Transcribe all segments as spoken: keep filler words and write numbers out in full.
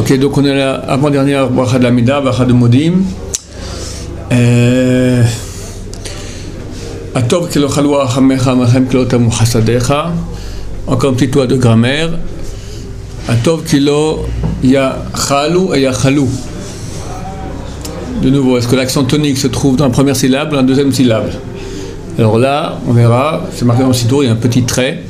Ok, donc on est à l'avant-dernière bracha de l'Amida, bracha de Modim. Euh... Atov kilo chalwa chamecha machem kilo tamu chasadecha. Encore un petit toit de grammaire. Atov kilo ya chalou et ya chalou. De nouveau, est-ce que l'accent tonique se trouve dans la première syllabe ou dans la deuxième syllabe? Alors là, on verra, c'est marqué dans le sito, il y a un petit trait.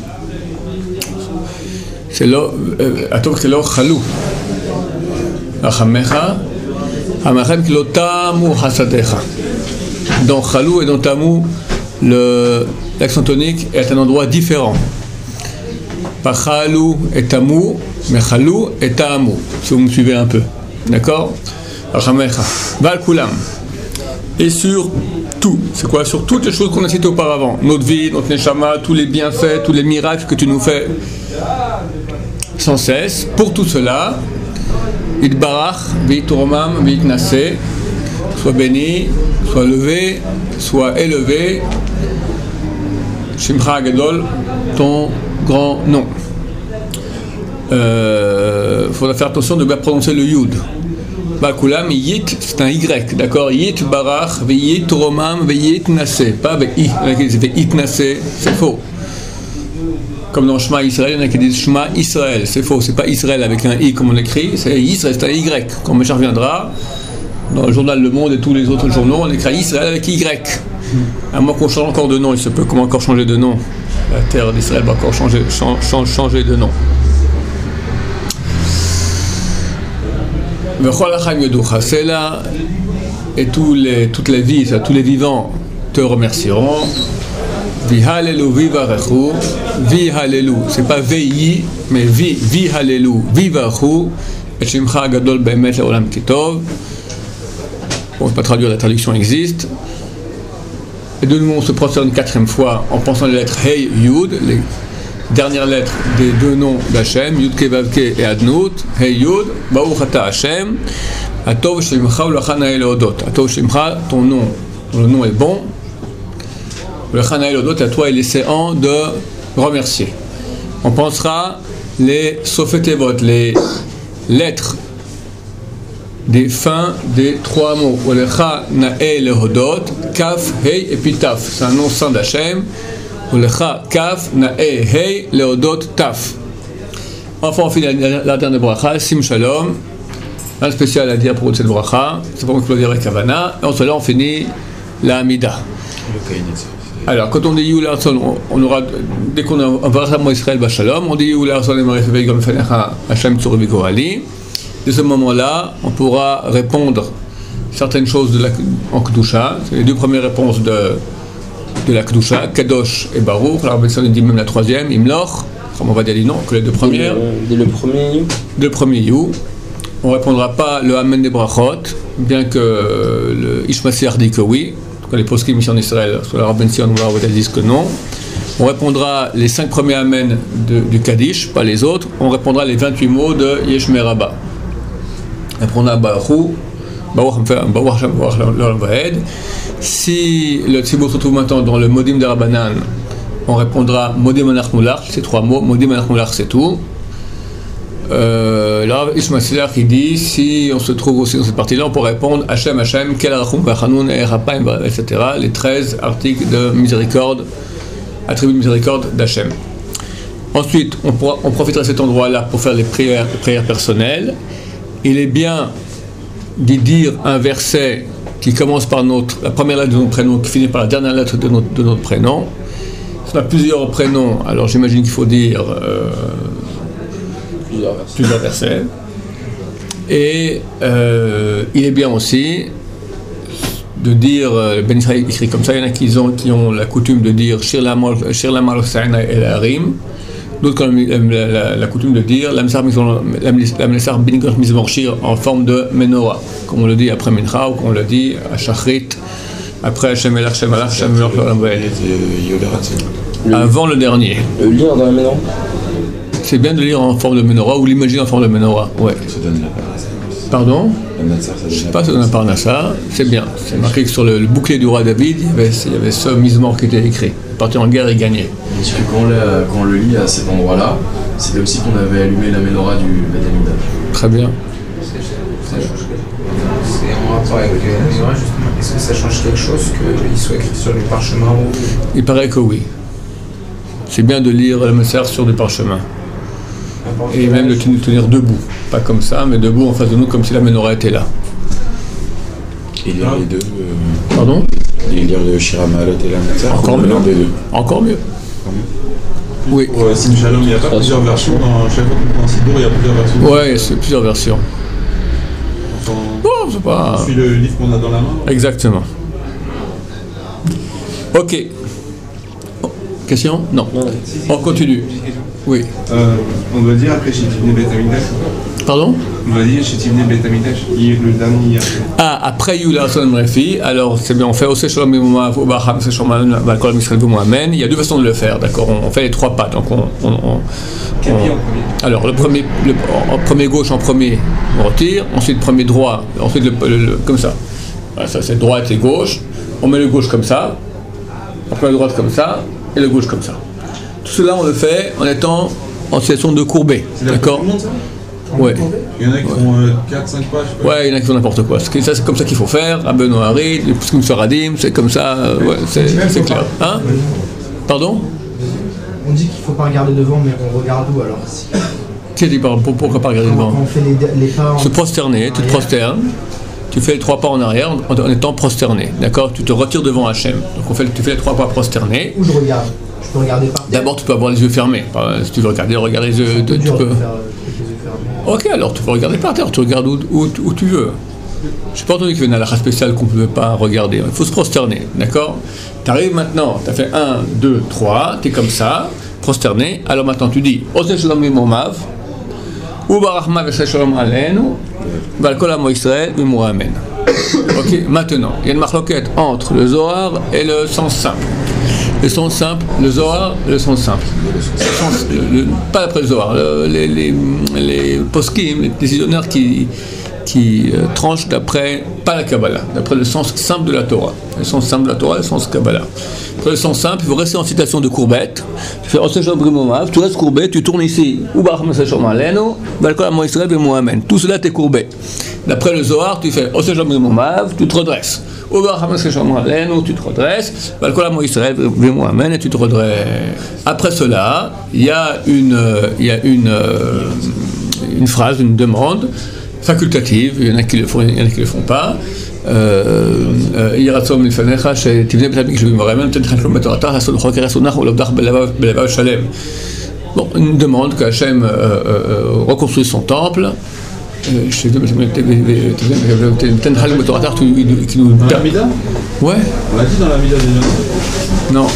C'est lo, atov kilo chalou. Achamecha, amachem kilo tamu chasadecha. Dans chalou et dans tamu, Le, l'accent tonique est un endroit différent. Pas chalou et tamu, mais chalou et tamu, si vous me suivez un peu. D'accord? Val kulam. Et sur tout. C'est quoi? Sur toutes les choses qu'on a citées auparavant. Notre vie, notre neshama, tous les bienfaits, tous les miracles que tu nous fais sans cesse. Pour tout cela, Idbarach, Veituromam, Veitnase, soit béni, soit levé, soit élevé. Shimcha Gadol, ton grand nom. Il euh, faudra faire attention de bien prononcer le Yud. Bakulam, Yit, c'est un Y, d'accord? Yit Barach, Veyit Romam, Veyit Nase. Pas Veyit, Veyit Nase, c'est faux. Comme dans Shema Israël, il y en a qui disent Shema Israël, c'est faux, c'est pas Israël avec un I comme on l'écrit, c'est Israël, c'est un Y. Quand Méchar reviendra, dans le journal Le Monde et tous les autres journaux, on écrit Israël avec Y. À moins qu'on change encore de nom, il se peut comment encore changer de nom. La terre d'Israël va encore changer, change, changer de nom. C'est là, et tous les, toutes les vies, tous les vivants te remercieront. Vihalelu, vivarechu, vihalelu. C'est pas veyi, mais vi, vihalelu, vivarechu. Et shimcha gadol be'emet le'olam kitov. On ne peut pas traduire, la traduction existe. Et de nouveau, on se prosterne une quatrième fois en pensant les lettres Hey, Yud, les dernières lettres des deux noms d'Hachem, Yud Ke Vav Ke et Adnout. Hey Yud, Baruch Ata Hachem, Atov Shemcha Ulachana Elodot. Atov Shemcha, ton nom, le nom est bon. Ulachana Elodot, à toi il est séant de remercier. On pensera les Sofetevot, les lettres des fins des trois mots. Olecha Nae Lehodot, Kaf, Hei et puis Taf. C'est un nom saint d'Hachem. Olecha Kaf, Nae, Hei, Lehodot, Taf. Enfin, on finit la, la dernière bracha, Sim Shalom. Un spécial à dire pour cette bracha. C'est pour qu'on dire avec Havana. Et ensuite, on finit la Hamida. Alors, quand on dit Yul Arson, on aura, dès qu'on a un bracha Mo Israël Bashalom, on dit Yul Arson et Marif Veigam Fenecha Hachem Tzurevi Gorali. De ce moment-là, on pourra répondre certaines choses de la, en Kedusha. C'est les deux premières réponses de, de la Kedusha, Kadosh et Baruch. Alors, on dit même la troisième, Imloch. On va dire non, que les deux premières. Dès le premier You. Le premier You. On ne répondra pas le Amen des Brachot, bien que le Ishmael dit que oui. En tout cas, les poskim ici en Israël, sur la Rabben Sion, on va disent que non. On répondra les cinq premiers Amen de, du Kaddish, pas les autres. On répondra les vingt-huit mots de Yesh Merabah. On a Baruch, Baruch Baruch. Si le Tzibour se trouve maintenant dans le Modim de Rabbanan, on répondra Modim Anachnulach, c'est trois mots, Modim Anachnulach c'est tout. Euh, là, Ishmael qui dit, si on se trouve aussi dans cette partie-là, on peut répondre Hachem, Hachem, Kel Arachum, Vachanun, Erapaim, et cetera. Les treize articles de miséricorde, attributs de miséricorde d'Hachem. Ensuite, on, pourra, on profitera de cet endroit-là pour faire les prières, les prières personnelles. Il est bien d'y dire un verset qui commence par notre, la première lettre de notre prénom, qui finit par la dernière lettre de notre, de notre prénom. Si on a plusieurs prénoms, alors j'imagine qu'il faut dire euh, plusieurs, versets. plusieurs versets. Et euh, il est bien aussi de dire, euh, Ben Israël écrit comme ça, il y en a qui ont, qui ont la coutume de dire Shir Lamar Hossein El Harim. D'autres qui ont la, la, la coutume de dire Lamsar Bingosh Mizmorshir en forme de menorah, comme on le dit après Mincha ou comme on le dit à Shachrit, après Hashem Elach, Hashem Elach, Hashem Elach. Avant le dernier. Le lire dans la menorah. C'est bien de lire en forme de menorah ou l'imaginer en forme de menorah. Ouais. Ça donne la parnassa. Pardon? Je ne sais pas, ça donne la parnassa. C'est bien. C'est marqué que sur le, le bouclier du roi David, il y avait, il y avait ce Mizmor qui était écrit. Il partait en guerre et gagnait. Parce que quand on, quand on le lit à cet endroit-là, c'était aussi qu'on avait allumé la menorah du Beth Amikdash. Très bien. ça change quelque chose. C'est en rapport avec la Torah, justement. Est-ce que ça change quelque chose qu'il soit écrit sur du parchemin ou... Il paraît que oui. C'est bien de lire le Messer sur du parchemin. Et même de tenir debout. Pas comme ça, mais debout en face de nous, comme si la menorah était là. Et lire les deux. Euh... Pardon? Et lire le Shira Ma'alot et la Metzar. Encore mieux. Des deux. Encore mieux. Oui. Pour euh, Sim Shalom, il n'y a pas plusieurs versions. Dans chaque fois qu'on prend un Sidour, il y a plusieurs versions. Ouais, c'est plusieurs versions. Enfin, Bon, c'est pas... on suit le livre qu'on a dans la main. Exactement. Ok. Question? Non. On continue. Oui. Euh, on doit dire après chez Tivne Bet Amidash. Pardon? On doit dire chez Tivne Bet Amidash, le dernier. Ah, après Yula Son Mrefi, alors c'est bien, on fait Ose Shalom Bimoumav, Obaham, Shalom, Balkol Misrael Bimouamen. Il y a deux façons de le faire, d'accord? On fait les trois pas. Donc on. on, on, Quel pied en on premier? alors le premier, le, en premier gauche en premier, on retire. Ensuite premier droit, ensuite le, le, le, comme ça. Voilà, ça c'est droite et gauche. On met le gauche comme ça. On met la droite comme ça et le gauche comme ça. Tout cela on le fait en étant en situation de courber, d'accord? Tout le monde, ça? Ouais. Il y en a qui font euh, quatre cinq pages. Ouais, il y en a qui font n'importe quoi. C'est, ça, c'est comme ça qu'il faut faire. À Benoît Harry, les Pouskim Sfaradim, c'est comme ça. euh, Ouais, c'est, c'est clair. Hein? Pardon? On dit qu'il ne faut pas regarder devant, mais on regarde où alors? Qui a dit par- pour- pourquoi pas regarder Quand, devant? quand on fait les, les pas en... Se prosterner, tu te prosternes. Tu fais les trois pas en arrière en, en étant prosterné. D'accord? Tu te retires devant Hachem. Donc on fait, tu fais les trois pas prosternés. Où je regarde? Je peux regarder par terre. D'abord, tu peux avoir les yeux fermés. Enfin, si tu veux regarder, regarder les yeux. C'est un peu Tu dur peux. de faire, euh, avec les yeux fermés. Ok, alors tu peux regarder par terre, tu regardes où, où, où tu veux. Je n'ai pas entendu qu'il y avait une halakha spéciale qu'on ne pouvait pas regarder. Il faut se prosterner, d'accord? Tu arrives maintenant, tu as fait un, deux, trois, tu es comme ça, prosterné. Alors maintenant tu dis Oseh Shalom Bimoumav, ou Barachma Veseh Shalom Aleinu, Balkol Amo Israël Bimou Amen. Ok, maintenant, il y a une marloquette entre le Zohar et le sens simple. Le sens simple, le Zohar, le sens simple. Le sens, le, le, pas après le Zohar, le, les, les, les poskim, les décisionnaires qui, qui euh, tranchent d'après, pas la Kabbalah, d'après le sens simple de la Torah. Le sens simple de la Torah, le sens Kabbalah. Après le sens simple, il faut rester en situation de courbette. Tu fais Oseh Shalom Bimoumav, tu restes courbé, tu tournes ici. Ou Barachma Veseh Shalom Aleinu, Balkol Amo Israël Bimou Amen. Tout cela, t'es courbé. D'après le Zohar, tu fais Oseh Shalom Bimoumav, tu te redresses. Ou Barachma Veseh Shalom Aleinu, tu te redresses. Balkol Amo Israël Bimou Amen, et tu te redresses. Après cela, il y a une, il y a une, une phrase, une demande facultative. Il y en a qui le font, il y en a qui le font pas. יהי רצון מלפניך שתבנה בית המקדש במרמם תן לך שלום בתורתך לעשות בכל קרע סונך ולעבדך בלבב שלם. Bon, une demande que Hachem euh, euh, reconstruise son temple. Qui nous... Dans la Mida? Ouais. On l'a dit dans la Mida déjà. Non.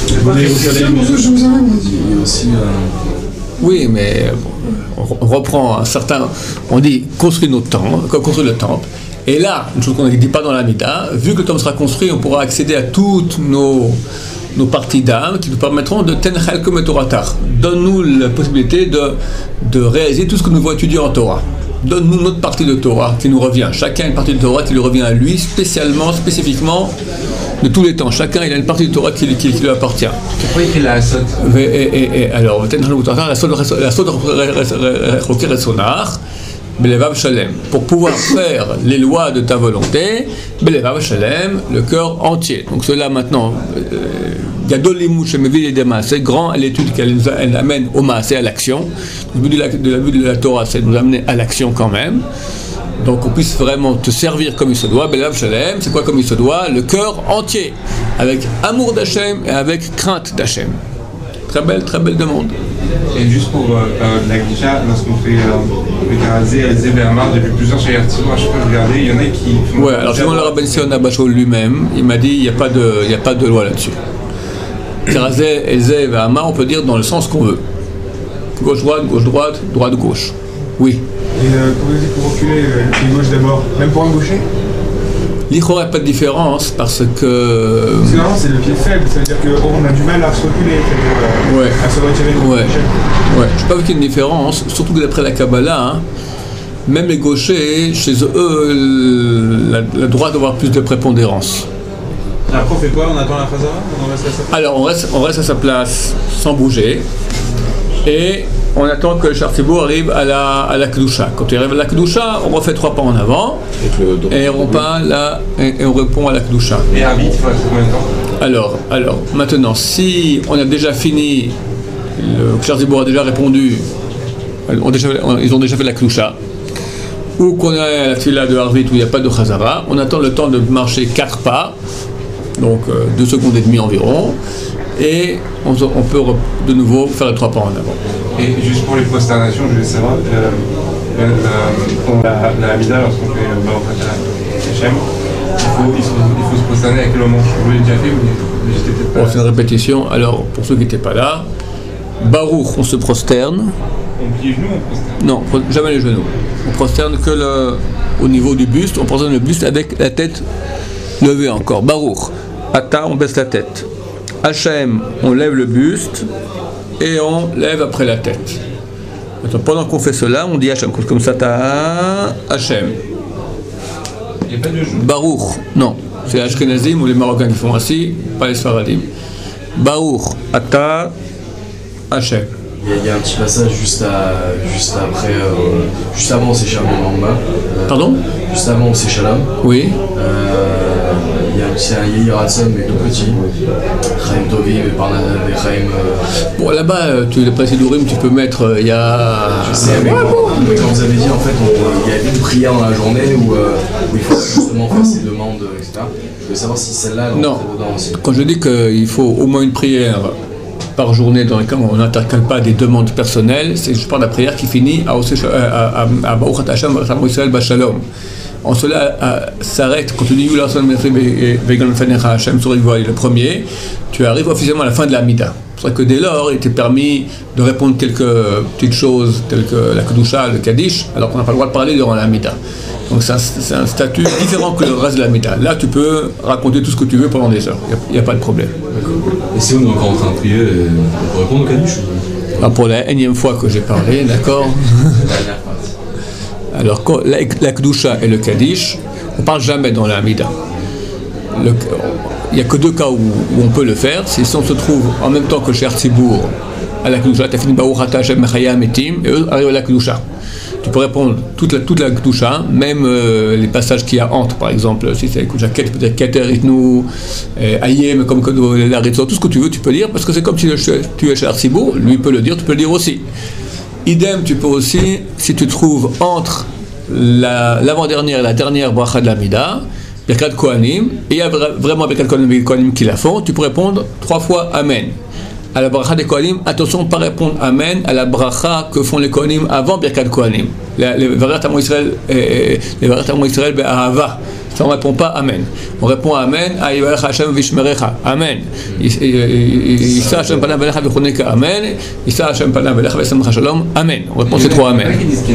Aussi, euh... Oui, mais bon, on reprend un certain... On dit construire notre temple, construire le temple. Et là, une chose qu'on ne dit pas dans la Mida, vu que le temple sera construit, on pourra accéder à toutes nos, nos parties d'âme qui nous permettront de ten chalkom toratar. Donne-nous la possibilité de, de réaliser tout ce que nous voulons étudier en Torah. Donne-nous notre partie de Torah qui nous revient. Chacun a une partie de Torah qui lui revient à lui, spécialement, spécifiquement, de tous les temps. Chacun il a une partie de Torah qui, qui, qui lui appartient. Pourquoi il fait la sotte? Et, et, et alors, ten chalkom toratar, la sotte requiert sonar. Belevav Shalem, pour pouvoir faire les lois de ta volonté, Belevav Shalem, le cœur entier. Donc cela maintenant, Gadol Limud Shemevi Lidei Maaseh, grand à l'étude qu'elle nous elle amène au Maaseh, à l'action. Le but de la, de la, but de la Torah, c'est de nous amener à l'action quand même. Donc qu'on puisse vraiment te servir comme il se doit, Belevav Shalem, c'est quoi comme il se doit? Le cœur entier, avec amour d'Hachem et avec crainte d'Hachem. Très belle, très belle demande. Et juste pour euh, la Gisha, lorsqu'on fait euh, le Karazé, Elzé, Bernard, depuis plusieurs Shayartimo, à chaque fois regarder, il y en a qui font. Ouais, alors selon le Rabban Sion Abashol lui-même, il m'a dit il n'y a pas de, il y a pas de loi là-dessus. Karazé, Elzé, Bernard, on peut dire dans le sens qu'on veut. Gauche-droite, gauche-droite, droite-gauche. Oui. Et euh, quand vous dites pour reculer, euh, le pied gauche d'abord, même pour un gaucher? L'Ichor n'a pas de différence parce que. Parce que normalement c'est le pied faible, ça veut dire qu'on a du mal à se reculer, c'est-à-dire euh, ouais. à se retirer de ouais. l'échelle. Ouais, je ne sais pas qu'il y ait une différence, surtout que d'après la Kabbalah, hein, même les gauchers, chez eux, la, la droite doit avoir plus de prépondérance. Après on fait quoi? On attend la phase avant? On reste à sa place? Alors on reste, on reste à sa place sans bouger et on attend que le Chartibour arrive à la, à la Kedusha. Quand il arrive à la Kedusha, on refait trois pas en avant et on, parle là, et, et on répond à la Kedusha. Et un bit, il faut rester combien de temps? Alors, alors, maintenant, si on a déjà fini, le Chartibour a déjà répondu, on déjà, on, ils ont déjà fait la Kedusha, ou qu'on a la fila de Harvit où il n'y a pas de Chazara, on attend le temps de marcher quatre pas, donc euh, deux secondes et demie environ, et on, on peut de nouveau faire les trois pas en avant. Et juste pour les prosternations, je voulais savoir, euh, euh, pour la, la Hamida, lorsqu'on fait le Baruch Atah Hashem, il faut, il, faut, il faut se prosterner à quel moment? Vous l'avez déjà fait ou j'étais peut-être pas bon, là? C'est une répétition, alors pour ceux qui n'étaient pas là, Baruch, on se prosterne. On plie les genoux, on prosterne? Non, jamais les genoux. On prosterne que le, au niveau du buste, on prosterne le buste avec la tête levée encore. Baruch, Ata, on baisse la tête. Hachem, on lève le buste et on lève après la tête. Maintenant, pendant qu'on fait cela, on dit Hachem, comme ça, ta Hachem. Il n'y a pas de genoux? Baruch, non, c'est les Ashkenazim ou les Marocains qui font ainsi, pas les Sfaradim. Baruch, Ata, Hachem. Il y, a, il y a un petit passage juste, à, juste après, euh, juste avant c'est Shalom en bas. Euh, Pardon? Juste avant c'est Shalom. Oui. Euh, il y a un petit Yehir Hatzon mais tout petit. Chaim Tovim et Parnassus et Chaim. Euh... Bon là-bas, tu les précédourim, tu peux mettre, il euh, y a. Je sais, mais, quand, mais quand vous avez dit en fait, il y a une prière dans la journée où, euh, où il faut justement faire ses demandes, et cetera. Je veux savoir si celle-là elle non. rentre dedans aussi. Quand je dis qu'il faut au moins une prière par journée dans lequel on n'intercale pas des demandes personnelles, c'est je parle de la prière qui finit à Baruch Atah Hashem V'Samo Yisraël B'Shalom. En cela s'arrête quand tu dis Yula Son Metzri Vegan Fenecha Hashem Sorik Voy le premier, tu arrives officiellement à la fin de la Mida. C'est vrai que dès lors, il t'est permis de répondre quelques petites choses telles que la Kedusha, le Kaddish, alors qu'on n'a pas le droit de parler durant la Mida. Donc c'est un, c'est un statut différent que le reste de la Mida. Là, tu peux raconter tout ce que tu veux pendant des heures. Il n'y a, a pas de problème. Et si on est encore en train de prier, on peut répondre au Kaddish? Ah, pour la énième fois que j'ai parlé, d'accord. Alors, la, la Kedusha et le Kaddish, on ne parle jamais dans la Hamida. Le, il n'y a que deux cas où, où on peut le faire. C'est si on se trouve en même temps que chez Artzibour, à la Kedusha, tu as fini Baruch Atah Hashem Mechaya Metim, et eux arrivent à la Kedusha. Tu peux répondre toute la, toute la Kedusha, même euh, les passages qu'il y a entre, par exemple, si c'est Kedusha Ket, peut-être Keter, Itnou, Ayem, comme la Ritzo, tout ce que tu veux, tu peux lire, parce que c'est comme si tu es chez Artzibour, lui peut le dire, tu peux le dire aussi. Idem, tu peux aussi, si tu trouves entre la, l'avant-dernière et la dernière bracha de la Mida, Birkat Kohanim, et il y a vraiment Birkat Kohanim qui la font, tu peux répondre trois fois Amen. À la bracha des Kohanim, attention, pas répondre Amen à la bracha que font les Kohanim avant Birkat Kohanim. Les Varet Amo Israël, les Varet Amo Israël Be'ahava. Ça, on ne répond pas Amen. On répond Amen à Yivarech Hashem Vishmerecha. Amen. Yissa Hashem Panav Velecha Vechoneka. Amen. Yissa Hashem Panav Velecha Vesemcha Shalom. Amen. On répond ces trois Amen.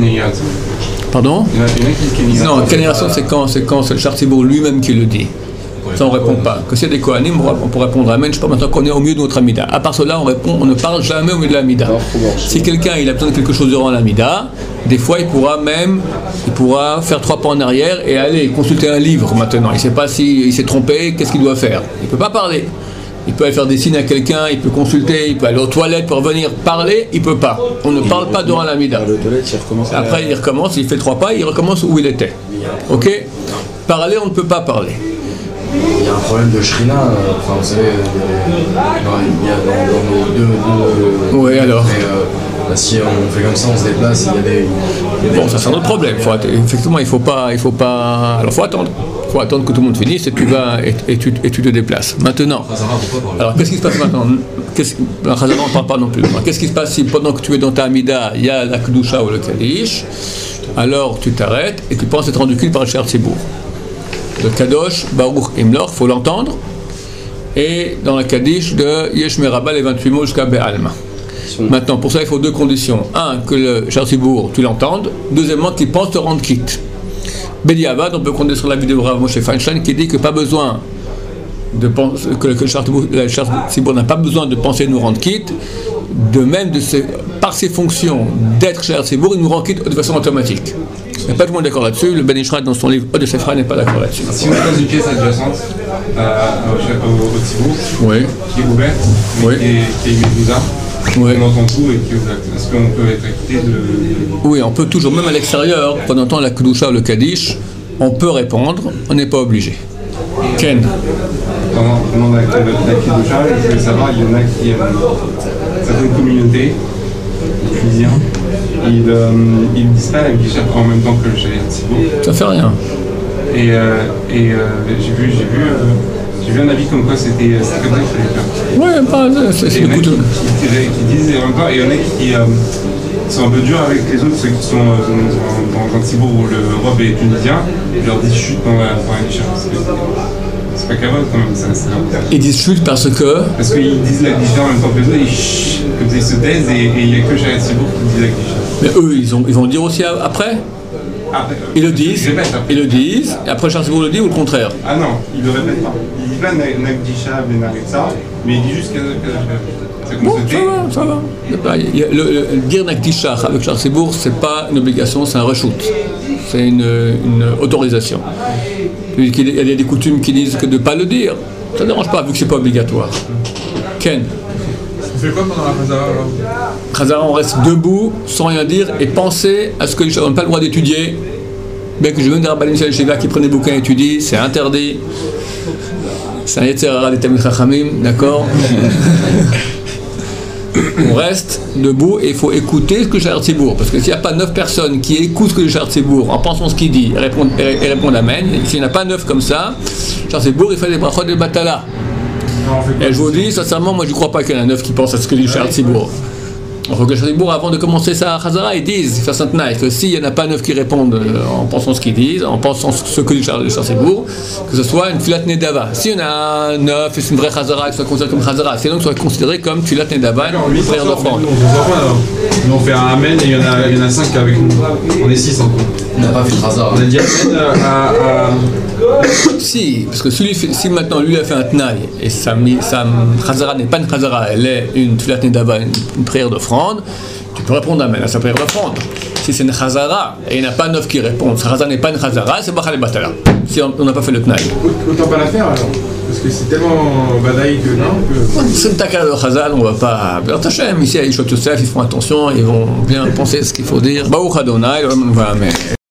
Pardon? Non, Kenération, c'est quand, c'est quand c'est le Chartibour lui-même qui le dit. Ça, on ne répond pas. Que s'il y a des Kohanim, on peut répondre Amen. Je ne sais pas maintenant qu'on est au milieu de notre Amida. À part cela, on répond, on ne parle jamais au milieu de l'Amida. Si quelqu'un il a besoin de quelque chose durant l'Amida, des fois il pourra même, il pourra faire trois pas en arrière et aller consulter un livre maintenant. Il ne sait pas s'il s'est trompé, qu'est-ce qu'il doit faire. Il ne peut pas parler. Il peut aller faire des signes à quelqu'un, il peut consulter, il peut aller aux toilettes pour venir parler, il ne peut pas. On ne parle pas durant l'Amida. Après il recommence, il fait trois pas, il recommence où il était. Ok? Parler, on ne peut pas parler. Il y a un problème de shrina, euh, enfin vous savez, il y a dans, dans nos deux... deux oui, alors et, euh, bah, si on fait comme ça, on se déplace, il y a des... Il y a des bon, ça c'est un autre problème. Faut, effectivement, il ne faut pas... Il faut pas alors, il faut attendre. Il faut attendre que tout le monde finisse et tu vas et, et, tu, et tu te déplaces. Maintenant, alors qu'est-ce qui se passe maintenant? Qu'est-ce, on ne parle pas non plus. Qu'est-ce qui se passe si pendant que tu es dans ta Amida, il y a la Kedusha ou le Kaddish? Alors tu t'arrêtes et tu penses être rendu culte par le Cher Tzibour. Le Kadosh, Baruch Imlor, il faut l'entendre, et dans la Kaddish de Yesh Merabah, les vingt-huit mots jusqu'à Be'alma. Maintenant, pour ça, il faut deux conditions. Un, que le Cher Tzibour, tu l'entendes. Deuxièmement, qu'il pense te rendre quitte. Bediavad, on peut compter sur la vidéo de Rav Moshe Feinstein qui dit que pas besoin de penser, que le Cher Tzibour n'a pas besoin de penser nous rendre quitte. De même, de ses, par ses fonctions d'être Cher Tzibour, il nous rend quitte de façon automatique. Il n'y a pas tout le monde d'accord là-dessus. Le Ben Ishrat, dans son livre Od Sefra, n'est pas d'accord là-dessus. Si on est dans une pièce adjacente euh, au, au, au Tzibour, oui. qui est ouverte, mais oui. qui est, qui est Medouza, ouais. On entend tout et que est-ce qu'on peut être écouté de, de... Oui, on peut toujours, même à l'extérieur, quand on entend la Kedusha ou le Kaddish, on peut répondre, on n'est pas obligé. Ken. Pendant, pendant la, la, la Kedusha, je voulais savoir, il y en a qui, euh, certaines communautés, les Tunisiens, ils ne euh, disent pas la Kedusha en même temps que le Shayat Tzibour. Ça fait rien. Et, euh, et euh, j'ai vu, j'ai vu, euh, j'ai vu un avis comme quoi c'était, c'était comme ça qu'il fallait faire. Ouais, pas, c'est, c'est il y en a beaucoup qui, de... qui, qui disent en même temps, et il y en a qui euh, sont un peu durs avec les autres, ceux qui sont euh, dans, dans, dans Tzibour où le robe est tunisien, ils leur disent chute dans la Kedusha. C'est pas capable quand même, ça. ça ils disent chute parce que. Parce qu'ils disent la Kedusha en même temps que les autres, ils chut, comme ça ils se taisent et il n'y a que Shayat Tzibour qui dit la Kedusha. Mais eux, ils, ont, ils vont le dire aussi après. Après, euh, ils le disent, répète, ils le disent, et après Shayat Tzibour le dit ou le contraire? Ah non, ils le répètent pas. Ils disent pas Nagdisha, Benaritza, mais ils disent juste Kedusha. Bon, ça va, ça va. Le, le, le, dire Nagdisha avec Shayat Tzibour, c'est pas une obligation, c'est un reshoot. C'est une, une autorisation. Il y a des coutumes qui disent que de ne pas le dire, ça ne dérange pas, vu que ce n'est pas obligatoire. Ken. On fait quoi pendant la Khazara alors? Khazara, on reste debout, sans rien dire, et penser à ce que les gens n'ont pas le droit d'étudier. Bien que je viens de Rabbanim Michel Shiva qui prenait des bouquins et étudie, c'est interdit. C'est un Yetzirah des Tamil Chachamim, d'accord? On reste debout et il faut écouter ce que Shayat Tzibour. Parce que s'il n'y a pas neuf personnes qui écoutent ce que Shayat Tzibour en pensant ce qu'il dit et répondent, et répondent Amen, s'il n'y en a pas neuf comme ça, Shayat Tzibour il fait des brachot de Batala. Et je vous dis, sincèrement, moi je ne crois pas qu'il y en a neuf qui pensent à ce que dit Shayat Tzibour. Il faut que Shayat Tzibour, avant de commencer sa Khazara, ils disent, ça s'entend, que s'il n'y en a pas neuf qui répondent en pensant ce qu'ils disent, en pensant ce que dit Shayat Tzibour, que ce soit une Tfilat Nedava. S'il y en a neuf et c'est une vraie Khazara, qui soit considérée comme Khazara, c'est donc soit considérée comme Tfilat Nedava, une prière d'offrande. Nous on fait un Amen et il y en a, il y en a cinq avec nous. On est six en tout. On n'a pas fait de Khazara. On a dit Amen à. à... Si, parce que celui, si maintenant lui a fait un Tnaï et sa, sa Khazara n'est pas une Khazara, elle est une Tfilat Nedava, une, une prière d'offrande, tu peux répondre Amen à sa prière d'offrande. Si c'est une Khazara et il n'y en a pas neuf qui répondent, sa Khazara n'est pas une Khazara, c'est Bachal et Batala. Si on n'a pas fait le Tnaï. Autant pas la faire alors. Parce que c'est tellement badaï que non. Que... C'est une takara de Khazal, on va pas. Ici à Yishot Yosef, ils font attention, ils vont bien penser ce qu'il faut dire. Baruch Adonai, Amen.